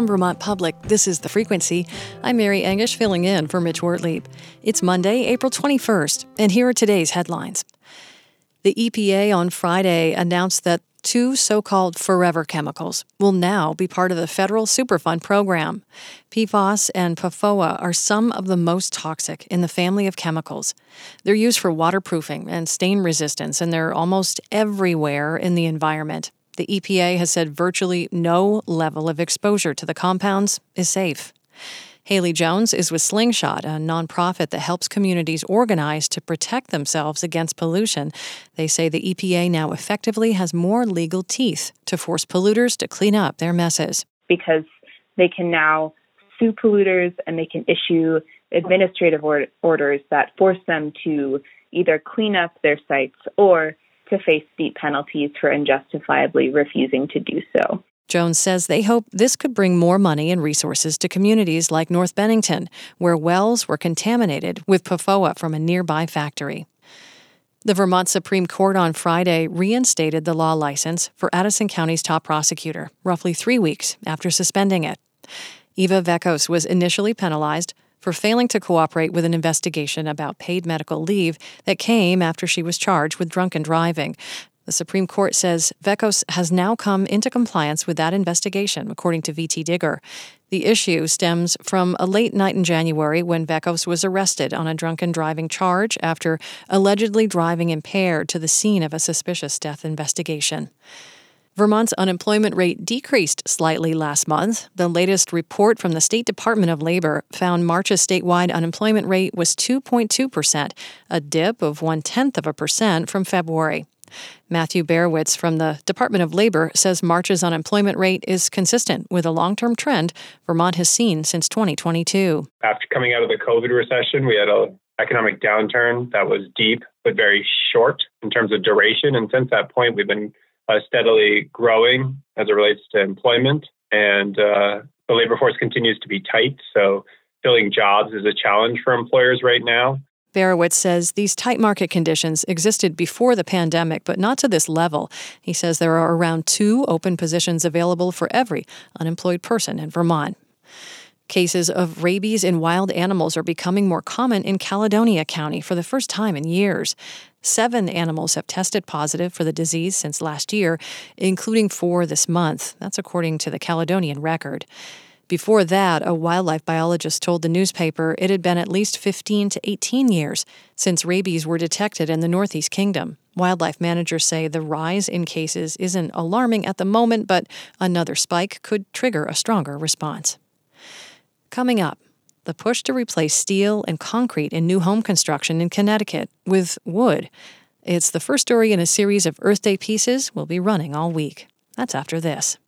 From Vermont Public, this is The Frequency. I'm Mary Engish filling in for Mitch Wortlieb. It's Monday, April 21st, and here are today's headlines. The EPA on Friday announced that 2 so-called forever chemicals will now be part of the federal Superfund program. PFAS and PFOA are some of the most toxic in the family of chemicals. They're used for waterproofing and stain resistance, and they're almost everywhere in the environment. The EPA has said virtually no level of exposure to the compounds is safe. Haley Jones is with Slingshot, a nonprofit that helps communities organize to protect themselves against pollution. They say the EPA now effectively has more legal teeth to force polluters to clean up their messes. Because they can now sue polluters and they can issue administrative orders that force them to either clean up their sites or to face steep penalties for unjustifiably refusing to do so. Jones says they hope this could bring more money and resources to communities like North Bennington, where wells were contaminated with PFOA from a nearby factory. The Vermont Supreme Court on Friday reinstated the law license for Addison County's top prosecutor, roughly 3 weeks after suspending it. Eva Vekos was initially penalized for failing to cooperate with an investigation about paid medical leave that came after she was charged with drunken driving. The Supreme Court says Vekos has now come into compliance with that investigation, according to VT Digger. The issue stems from a late night in January when Vekos was arrested on a drunken driving charge after allegedly driving impaired to the scene of a suspicious death investigation. Vermont's unemployment rate decreased slightly last month. The latest report from the State Department of Labor found March's statewide unemployment rate was 2.2%, a dip of 0.1% from February. Matthew Berowitz from the Department of Labor says March's unemployment rate is consistent with a long-term trend Vermont has seen since 2022. After coming out of the COVID recession, we had an economic downturn that was deep but very short in terms of duration. And since that point, we've been steadily growing as it relates to employment, and the labor force continues to be tight. So filling jobs is a challenge for employers right now. Berowitz says these tight market conditions existed before the pandemic, but not to this level. He says there are around 2 open positions available for every unemployed person in Vermont. Cases of rabies in wild animals are becoming more common in Caledonia County for the first time in years. 7 animals have tested positive for the disease since last year, including 4 this month. That's according to the Caledonian Record. Before that, a wildlife biologist told the newspaper it had been at least 15 to 18 years since rabies were detected in the Northeast Kingdom. Wildlife managers say the rise in cases isn't alarming at the moment, but another spike could trigger a stronger response. Coming up, the push to replace steel and concrete in new home construction in Connecticut with wood. It's the first story in a series of Earth Day pieces we'll be running all week. That's after this.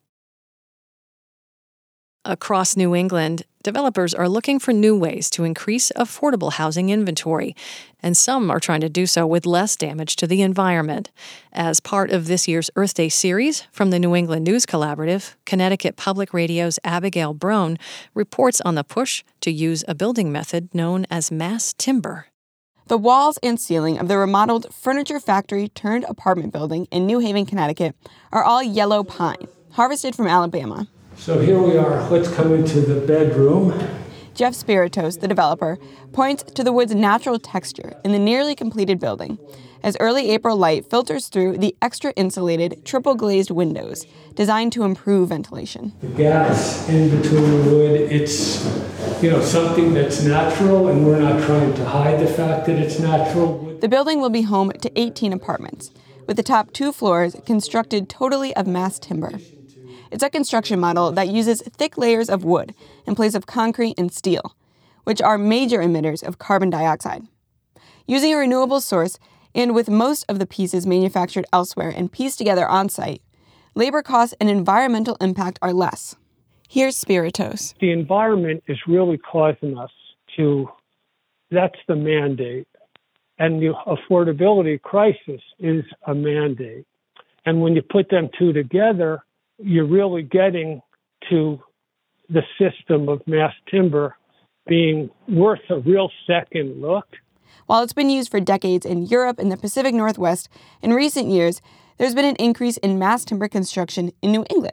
Across New England, developers are looking for new ways to increase affordable housing inventory, and some are trying to do so with less damage to the environment. As part of this year's Earth Day series from the New England News Collaborative, Connecticut Public Radio's Abigail Brown reports on the push to use a building method known as mass timber. The walls and ceiling of the remodeled furniture factory turned apartment building in New Haven, Connecticut are all yellow pine, harvested from Alabama. So here we are. Let's come into the bedroom. Jeff Spiritos, the developer, points to the wood's natural texture in the nearly completed building as early April light filters through the extra insulated triple glazed windows designed to improve ventilation. The gaps in between the wood, it's something that's natural, and we're not trying to hide the fact that it's natural. The building will be home to 18 apartments, with the top 2 floors constructed totally of mass timber. It's a construction model that uses thick layers of wood in place of concrete and steel, which are major emitters of carbon dioxide. Using a renewable source, and with most of the pieces manufactured elsewhere and pieced together on-site, labor costs and environmental impact are less. Here's Spiritos. The environment is really causing us that's the mandate. And the affordability crisis is a mandate. And when you put them 2 together, you're really getting to the system of mass timber being worth a real second look. While it's been used for decades in Europe and the Pacific Northwest, in recent years, there's been an increase in mass timber construction in New England.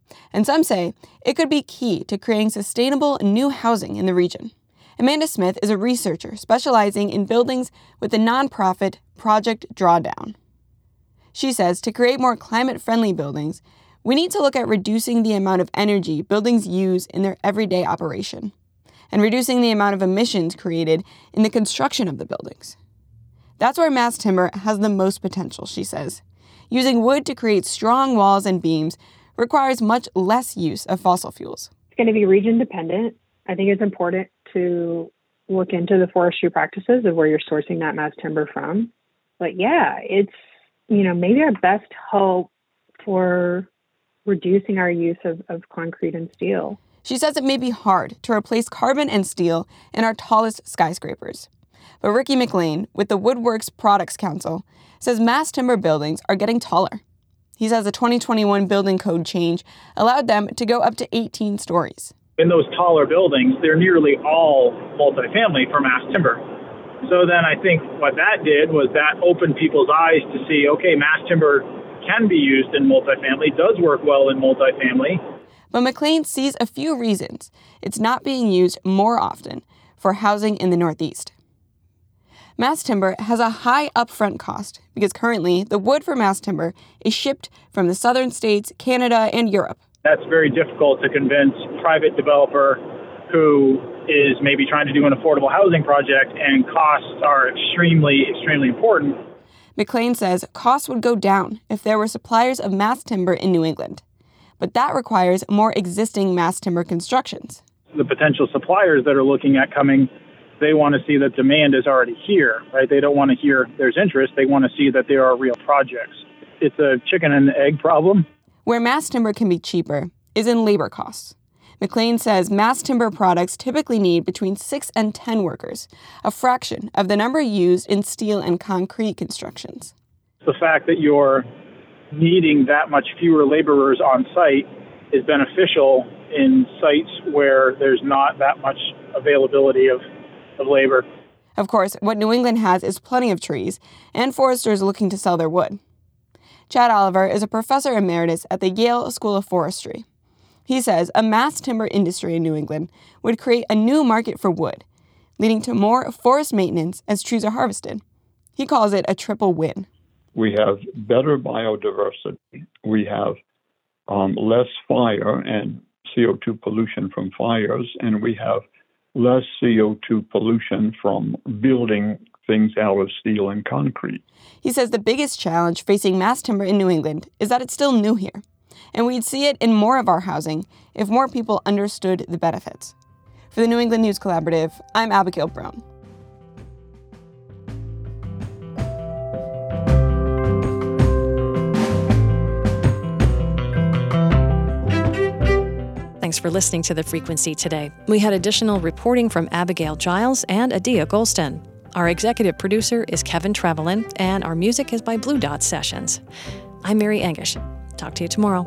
And some say it could be key to creating sustainable new housing in the region. Amanda Smith is a researcher specializing in buildings with the nonprofit Project Drawdown. She says to create more climate-friendly buildings, we need to look at reducing the amount of energy buildings use in their everyday operation and reducing the amount of emissions created in the construction of the buildings. That's where mass timber has the most potential, she says. Using wood to create strong walls and beams requires much less use of fossil fuels. It's going to be region dependent. I think it's important to look into the forestry practices of where you're sourcing that mass timber from. But yeah, it's, maybe our best hope for reducing our use of concrete and steel. She says it may be hard to replace carbon and steel in our tallest skyscrapers. But Ricky McLean, with the Woodworks Products Council, says mass timber buildings are getting taller. He says the 2021 building code change allowed them to go up to 18 stories. In those taller buildings, they're nearly all multifamily for mass timber. So then I think what that did was that opened people's eyes to see, okay, mass timber can be used in multifamily, does work well in multifamily. But McLean sees a few reasons it's not being used more often for housing in the Northeast. Mass timber has a high upfront cost because currently the wood for mass timber is shipped from the southern states, Canada, and Europe. That's very difficult to convince a private developer who is maybe trying to do an affordable housing project, and costs are extremely, extremely important. McLean says costs would go down if there were suppliers of mass timber in New England. But that requires more existing mass timber constructions. The potential suppliers that are looking at coming, they want to see that demand is already here, right? They don't want to hear there's interest. They want to see that there are real projects. It's a chicken and egg problem. Where mass timber can be cheaper is in labor costs. McLean says mass timber products typically need between 6 and 10 workers, a fraction of the number used in steel and concrete constructions. The fact that you're needing that much fewer laborers on site is beneficial in sites where there's not that much availability of labor. Of course, what New England has is plenty of trees and foresters looking to sell their wood. Chad Oliver is a professor emeritus at the Yale School of Forestry. He says a mass timber industry in New England would create a new market for wood, leading to more forest maintenance as trees are harvested. He calls it a triple win. We have better biodiversity. We have less fire and CO2 pollution from fires, and we have less CO2 pollution from building things out of steel and concrete. He says the biggest challenge facing mass timber in New England is that it's still new here, and we'd see it in more of our housing if more people understood the benefits. For the New England News Collaborative, I'm Abigail Brown. Thanks for listening to The Frequency today. We had additional reporting from Abigail Giles and Adia Golston. Our executive producer is Kevin Trevelyan, and our music is by Blue Dot Sessions. I'm Mary Engish. Talk to you tomorrow.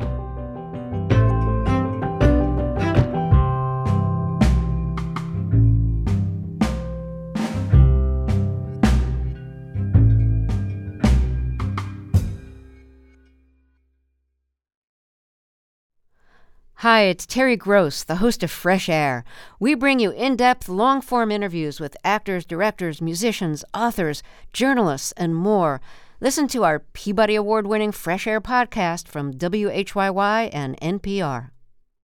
Hi, it's Terry Gross, the host of Fresh Air. We bring you in-depth, long-form interviews with actors, directors, musicians, authors, journalists, and more. Listen to our Peabody Award-winning Fresh Air podcast from WHYY and NPR.